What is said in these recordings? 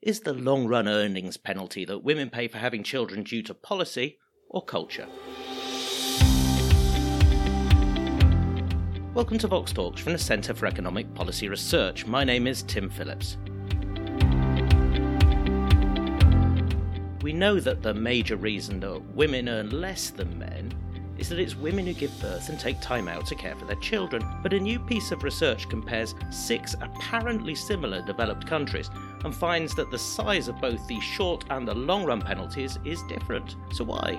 Is the long-run earnings penalty that women pay for having children due to policy or culture? Welcome to Vox Talks from the Centre for Economic Policy Research. My name is Tim Phillips. We know that the major reason that women earn less than men is that it's women who give birth and take time out to care for their children. But a new piece of research compares 6 apparently similar developed countries and finds that the size of both the short and the long-run penalties is different. So why?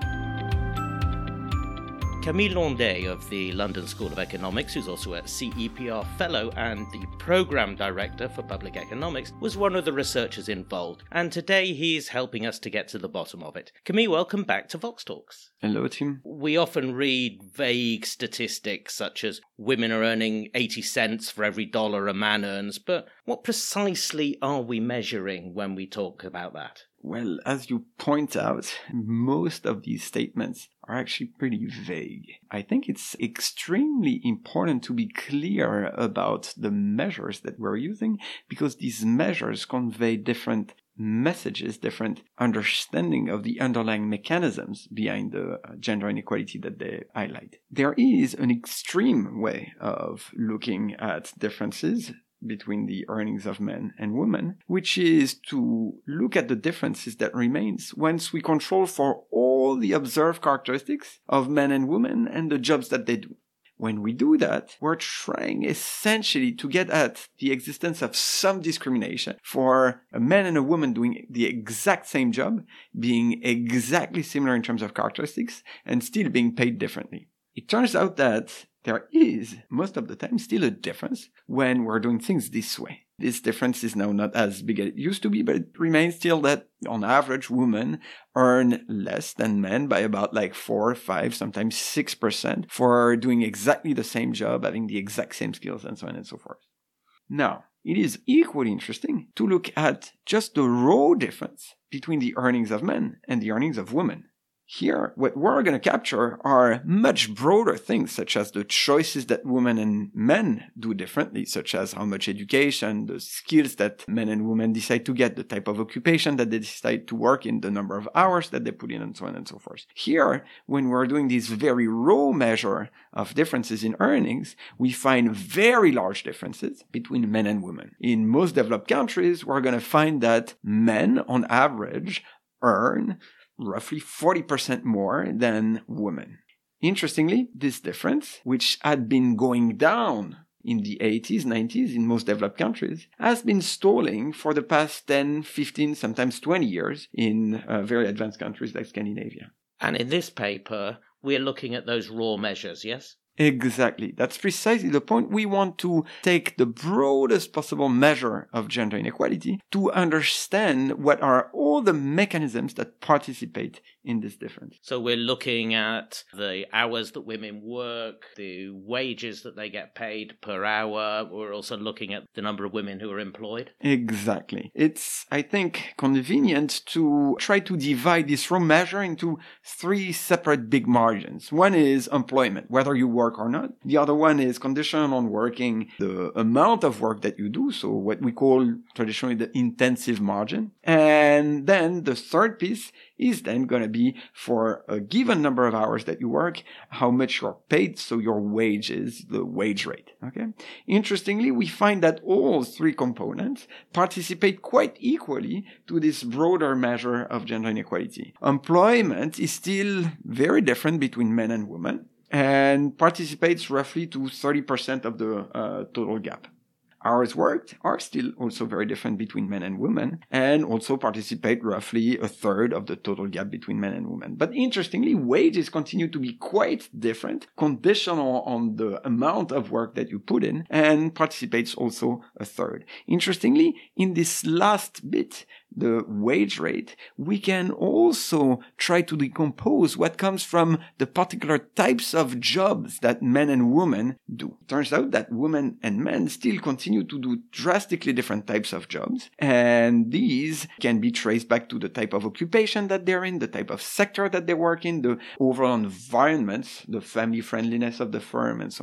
Camille Landais of the London School of Economics, who's also a CEPR Fellow and the Programme Director for Public Economics, was one of the researchers involved, and today he's helping us to get to the bottom of it. Camille, welcome back to Vox Talks. Hello, Tim. We often read vague statistics such as women are earning 80 cents for every dollar a man earns, but what precisely are we measuring when we talk about that? Well, as you point out, most of these statements are actually pretty vague. I think it's extremely important to be clear about the measures that we're using because these measures convey different messages, different understanding of the underlying mechanisms behind the gender inequality that they highlight. There is an extreme way of looking at differences between the earnings of men and women, which is to look at the differences that remains once we control for all the observed characteristics of men and women and the jobs that they do. When we do that, we're trying essentially to get at the existence of some discrimination for a man and a woman doing the exact same job, being exactly similar in terms of characteristics, and still being paid differently. It turns out that there is, most of the time, still a difference when we're doing things this way. This difference is now not as big as it used to be, but it remains still that, on average, women earn less than men by about 4, 5, sometimes 6% for doing exactly the same job, having the exact same skills, and so on and so forth. Now, it is equally interesting to look at just the raw difference between the earnings of men and the earnings of women. Here, what we're going to capture are much broader things, such as the choices that women and men do differently, such as how much education, the skills that men and women decide to get, the type of occupation that they decide to work in, the number of hours that they put in, and so on and so forth. Here, when we're doing this very raw measure of differences in earnings, we find very large differences between men and women. In most developed countries, we're going to find that men, on average, earn roughly 40% more than women. Interestingly, this difference, which had been going down in the 80s, 90s in most developed countries, has been stalling for the past 10, 15, sometimes 20 years in very advanced countries like Scandinavia. And in this paper, we're looking at those raw measures, yes? Exactly. That's precisely the point. We want to take the broadest possible measure of gender inequality to understand what are all the mechanisms that participate in this difference. So we're looking at the hours that women work, the wages that they get paid per hour. We're also looking at the number of women who are employed. Exactly. It's, I think, convenient to try to divide this raw measure into 3 separate big margins. One is employment, whether you work or not. The other one is condition on working, the amount of work that you do, so what we call traditionally the intensive margin. And then the third piece is then going to be for a given number of hours that you work, how much you're paid, so your wage is the wage rate. Okay. Interestingly, we find that all 3 components participate quite equally to this broader measure of gender inequality. Employment is still very different between men and women, and participates roughly to 30% of the total gap. Hours worked are still also very different between men and women, and also participate roughly a third of the total gap between men and women. But interestingly, wages continue to be quite different, conditional on the amount of work that you put in, and participates also a third. Interestingly, in this last bit, the wage rate, we can also try to decompose what comes from the particular types of jobs that men and women do. Turns out that women and men still continue to do drastically different types of jobs, and these can be traced back to the type of occupation that they're in, the type of sector that they work in, the overall environment, the family friendliness of the firm, and so on.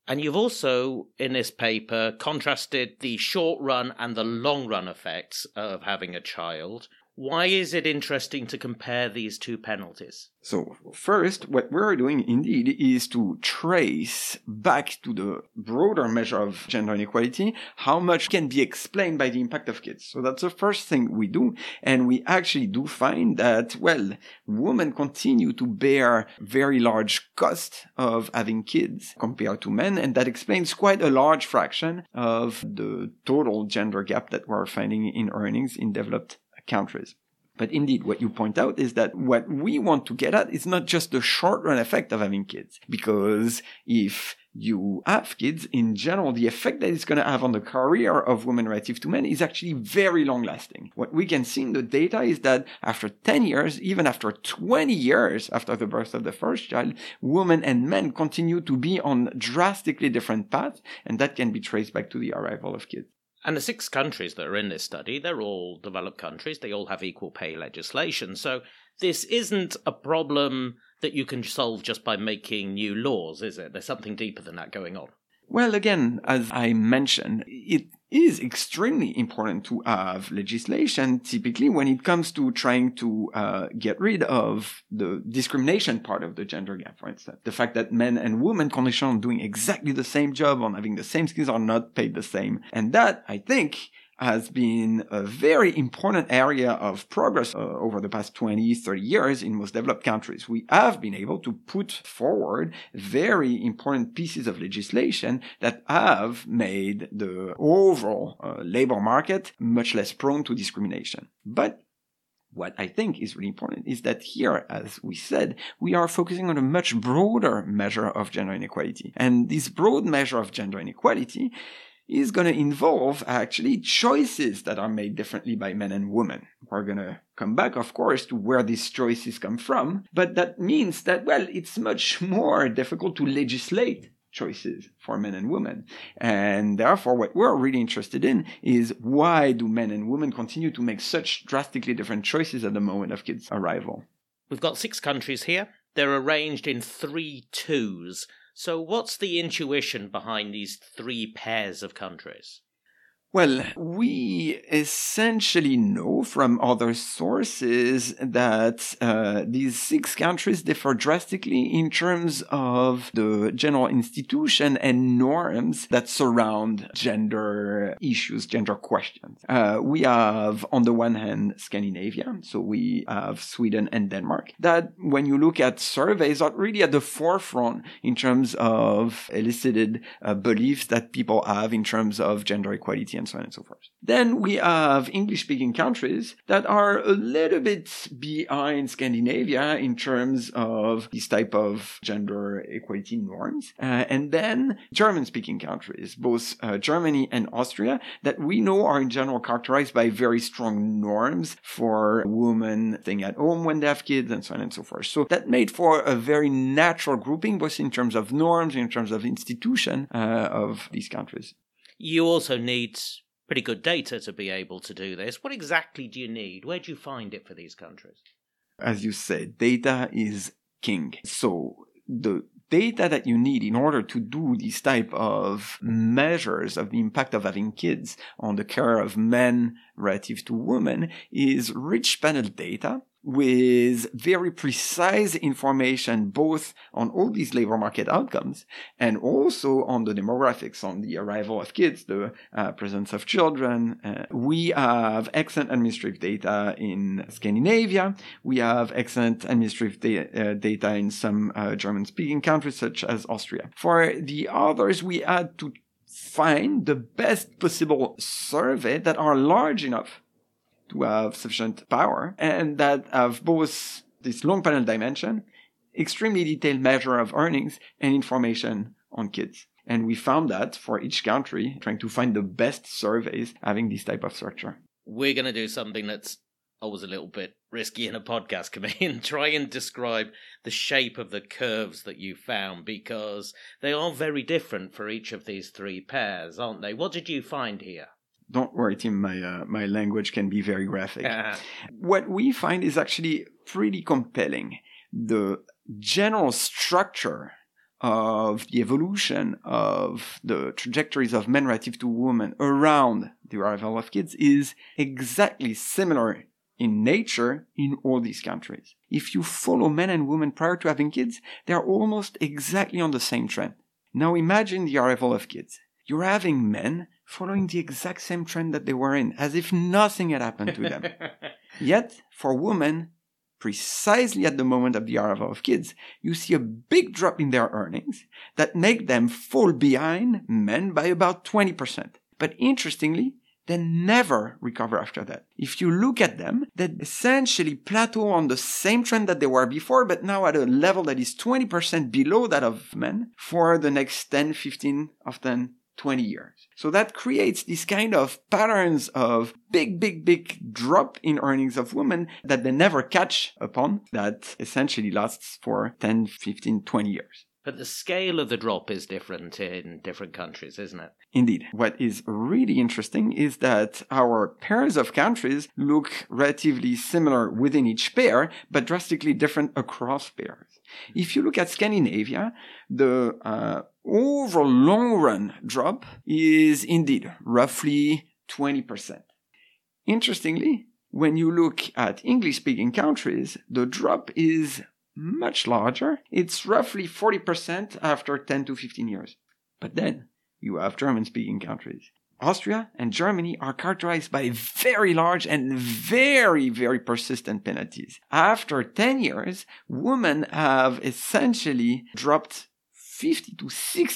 And you've also, in this paper, contrasted the short-run and the long-run effects of having a child. Why is it interesting to compare these two penalties? So first, what we're doing indeed is to trace back to the broader measure of gender inequality how much can be explained by the impact of kids. So that's the first thing we do. And we actually do find that, well, women continue to bear very large cost of having kids compared to men. And that explains quite a large fraction of the total gender gap that we're finding in earnings in developed countries. But indeed, what you point out is that what we want to get at is not just the short-run effect of having kids. Because if you have kids, in general, the effect that it's going to have on the career of women relative to men is actually very long-lasting. What we can see in the data is that after 10 years, even after 20 years after the birth of the first child, women and men continue to be on drastically different paths, and that can be traced back to the arrival of kids. And the 6 countries that are in this study, they're all developed countries. They all have equal pay legislation. So this isn't a problem that you can solve just by making new laws, is it? There's something deeper than that going on. Well, again, as I mentioned, it is extremely important to have legislation, typically when it comes to trying to get rid of the discrimination part of the gender gap, for instance. The fact that men and women conditioned on doing exactly the same job, on having the same skills, are not paid the same. And that, I think, has been a very important area of progress over the past 20, 30 years in most developed countries. We have been able to put forward very important pieces of legislation that have made the overall labor market much less prone to discrimination. But what I think is really important is that here, as we said, we are focusing on a much broader measure of gender inequality. And this broad measure of gender inequality is going to involve actually choices that are made differently by men and women. We're going to come back, of course, to where these choices come from, but that means that, well, it's much more difficult to legislate choices for men and women. And therefore, what we're really interested in is why do men and women continue to make such drastically different choices at the moment of kids' arrival? We've got 6 countries here. They're arranged in 3 twos. So what's the intuition behind these 3 pairs of countries? Well, we essentially know from other sources that these 6 countries differ drastically in terms of the general institution and norms that surround gender issues, gender questions. We have, on the one hand, Scandinavia, so we have Sweden and Denmark, that when you look at surveys are really at the forefront in terms of elicited beliefs that people have in terms of gender equality and so on and so forth. Then we have English-speaking countries that are a little bit behind Scandinavia in terms of this type of gender equality norms. And then German-speaking countries, both Germany and Austria, that we know are in general characterized by very strong norms for women staying at home when they have kids and so on and so forth. So that made for a very natural grouping, both in terms of norms, in terms of institution of these countries. You also need pretty good data to be able to do this. What exactly do you need? Where do you find it for these countries? As you said, data is king. So the data that you need in order to do these type of measures of the impact of having kids on the care of men relative to women is rich panel data with very precise information both on all these labor market outcomes and also on the demographics, on the arrival of kids, the presence of children. We have excellent administrative data in Scandinavia. We have excellent administrative data in some German-speaking countries such as Austria. For the others, we had to find the best possible survey that are large enough to have sufficient power and that have both this long panel dimension, extremely detailed measure of earnings, and information on kids. And we found that for each country, trying to find the best surveys having this type of structure. We're going to do something that's always a little bit risky in a podcast, Camille, and try and describe the shape of the curves that you found, because they are very different for each of these 3 pairs, aren't they? What did you find here? Don't worry, Tim, my language can be very graphic. What we find is actually pretty compelling. The general structure of the evolution of the trajectories of men relative to women around the arrival of kids is exactly similar in nature in all these countries. If you follow men and women prior to having kids, they are almost exactly on the same trend. Now imagine the arrival of kids. You're having men following the exact same trend that they were in, as if nothing had happened to them. Yet, for women, precisely at the moment of the arrival of kids, you see a big drop in their earnings that make them fall behind men by about 20%. But interestingly, they never recover after that. If you look at them, they essentially plateau on the same trend that they were before, but now at a level that is 20% below that of men for the next 10, 15, often 20 years. So that creates these kind of patterns of big drop in earnings of women that they never catch upon, that essentially lasts for 10, 15, 20 years. But the scale of the drop is different in different countries, isn't it? Indeed. What is really interesting is that our pairs of countries look relatively similar within each pair, but drastically different across pairs. If you look at Scandinavia, the overall long-run drop is indeed roughly 20%. Interestingly, when you look at English-speaking countries, the drop is much larger. It's roughly 40% after 10 to 15 years. But then you have German-speaking countries. Austria and Germany are characterized by very large and very persistent penalties. After 10 years, women have essentially dropped 50 to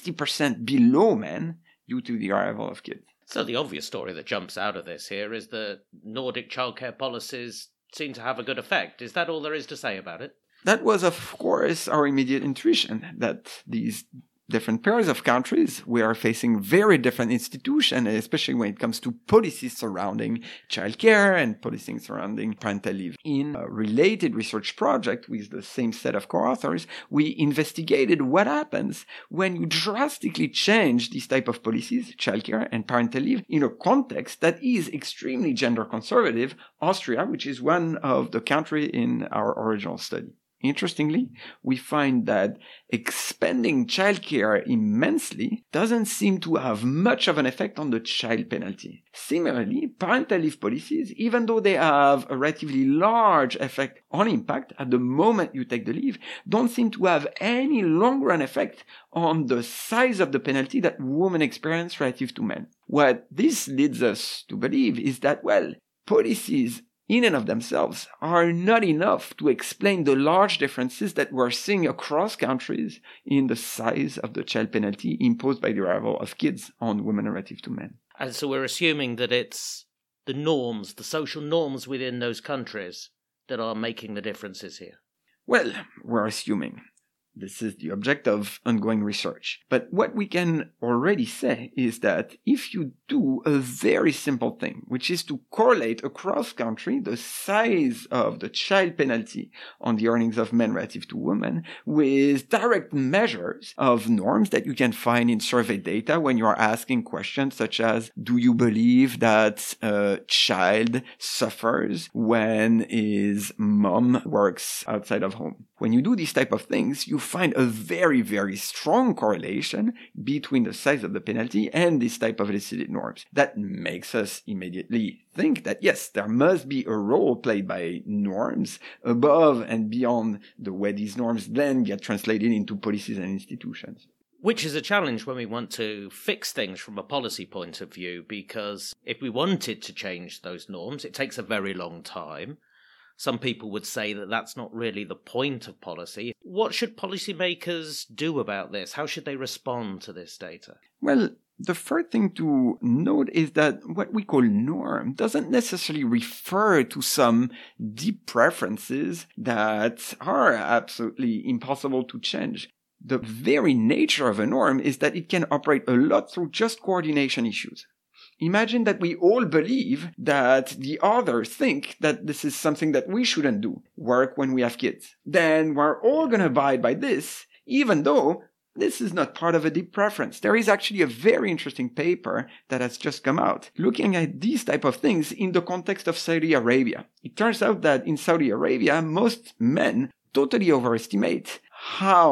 60% below men due to the arrival of kids. So the obvious story that jumps out of this here is that Nordic childcare policies seem to have a good effect. Is that all there is to say about it? That was, of course, our immediate intuition, that these different pairs of countries, we are facing very different institutions, especially when it comes to policies surrounding childcare and policies surrounding parental leave. In a related research project with the same set of co-authors, we investigated what happens when you drastically change these type of policies, childcare and parental leave, in a context that is extremely gender conservative, Austria, which is one of the countries in our original study. Interestingly, we find that expanding childcare immensely doesn't seem to have much of an effect on the child penalty. Similarly, parental leave policies, even though they have a relatively large effect on impact at the moment you take the leave, don't seem to have any long-run effect on the size of the penalty that women experience relative to men. What this leads us to believe is that, policies in and of themselves are not enough to explain the large differences that we're seeing across countries in the size of the child penalty imposed by the arrival of kids on women relative to men. And so we're assuming that it's the norms, the social norms within those countries that are making the differences here. Well, we're assuming. This is the object of ongoing research. But what we can already say is that if you do a very simple thing, which is to correlate across country the size of the child penalty on the earnings of men relative to women with direct measures of norms that you can find in survey data when you are asking questions such as, do you believe that a child suffers when his mom works outside of home? When you do these type of things, you find a very strong correlation between the size of the penalty and this type of elicited norms. That makes us immediately think that yes, there must be a role played by norms above and beyond the way these norms then get translated into policies and institutions. Which is a challenge when we want to fix things from a policy point of view, because if we wanted to change those norms, it takes a very long time. Some people would say that that's not really the point of policy. What should policymakers do about this? How should they respond to this data? Well, the first thing to note is that what we call norm doesn't necessarily refer to some deep preferences that are absolutely impossible to change. The very nature of a norm is that it can operate a lot through just coordination issues. Imagine that we all believe that the others think that this is something that we shouldn't do, work when we have kids. Then we're all going to abide by this, even though this is not part of a deep preference. There is actually a very interesting paper that has just come out looking at these type of things in the context of Saudi Arabia. It turns out that in Saudi Arabia, most men totally overestimate how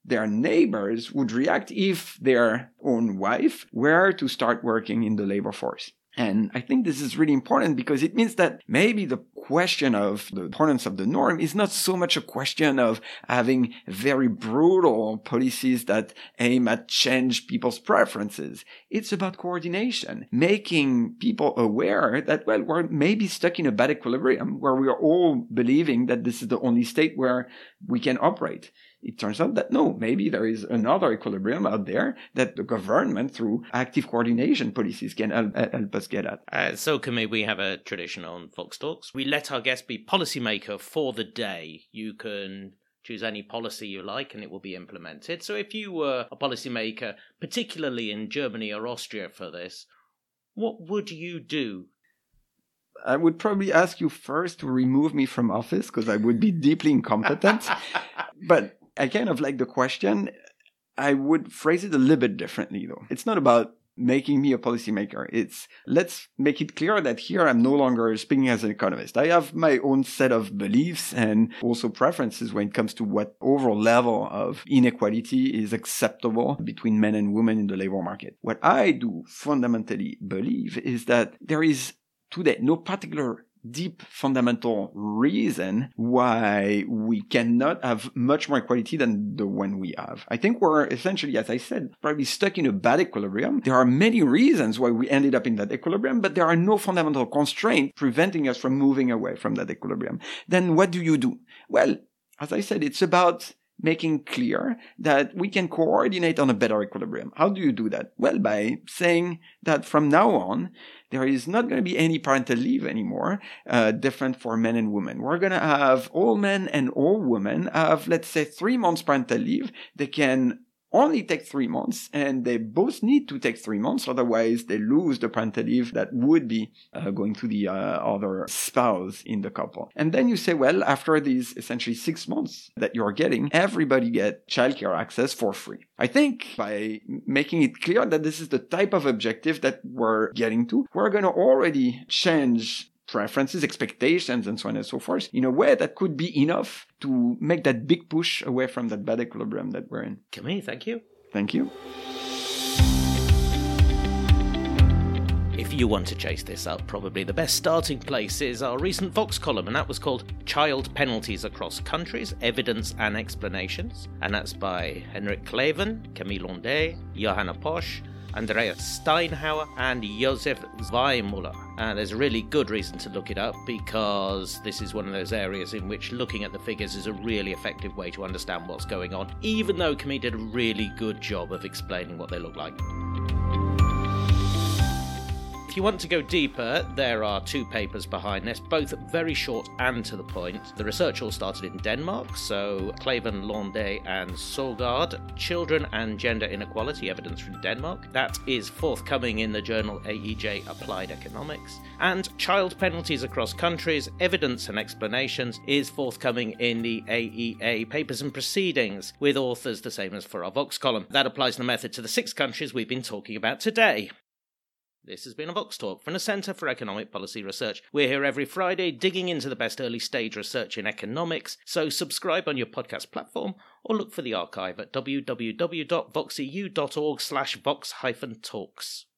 their neighbors would react if their own wife were to start working in the labor force. And I think this is really important because it means that maybe the question of the importance of the norm is not so much a question of having very brutal policies that aim at change people's preferences. It's about coordination, making people aware that, well, we're maybe stuck in a bad equilibrium where we are all believing that this is the only state where we can operate. It turns out that no, maybe there is another equilibrium out there that the government, through active coordination policies, can help us get at. So, Camille, we have a tradition on Vox Talks. We let our guest be policymaker for the day. You can choose any policy you like and it will be implemented. So if you were a policymaker, particularly in Germany or Austria for this, what would you do? I would probably ask you first to remove me from office because I would be deeply incompetent. But I kind of like the question. I would phrase it a little bit differently, though. It's not about making me a policymaker. It's let's make it clear that here I'm no longer speaking as an economist. I have my own set of beliefs and also preferences when it comes to what overall level of inequality is acceptable between men and women in the labor market. What I do fundamentally believe is that there is today no particular deep fundamental reason why we cannot have much more equality than the one we have. I think we're essentially, as I said, probably stuck in a bad equilibrium. There are many reasons why we ended up in that equilibrium, but there are no fundamental constraints preventing us from moving away from that equilibrium. Then what do you do? Well, as I said, it's about making clear that we can coordinate on a better equilibrium. How do you do that? Well, by saying that from now on, there is not going to be any parental leave anymore, different for men and women. We're going to have all men and all women have, let's say, 3 months parental leave. They can only take 3 months, and they both need to take 3 months. Otherwise, they lose the parental leave that would be going to the other spouse in the couple. And then you say, well, after these essentially 6 months that you're getting, everybody get childcare access for free. I think by making it clear that this is the type of objective that we're getting to, we're going to already change preferences, expectations, and so on and so forth in a way that could be enough to make that big push away from that bad equilibrium that we're in. Camille, thank you. Thank you. If you want to chase this up, probably the best starting place is our recent Vox column, and that was called Child Penalties Across Countries, Evidence and Explanations. And that's by Henrik Kleven, Camille Londet, Johanna Posch, Andreas Steinhauer, and Josef Zweimüller. There's a really good reason to look it up because this is one of those areas in which looking at the figures is a really effective way to understand what's going on, even though Camille did a really good job of explaining what they look like. If you want to go deeper, there are 2 papers behind this, both very short and to the point. The research all started in Denmark, so Kleven, Londet and Søgaard, Children and Gender Inequality Evidence from Denmark. That is forthcoming in the journal AEJ Applied Economics. And Child Penalties Across Countries, Evidence and Explanations is forthcoming in the AEA Papers and Proceedings, with authors the same as for our Vox column. That applies the method to the 6 countries we've been talking about today. This has been a Vox Talk from the Centre for Economic Policy Research. We're here every Friday digging into the best early-stage research in economics, so subscribe on your podcast platform or look for the archive at www.voxeu.org/vox-talks.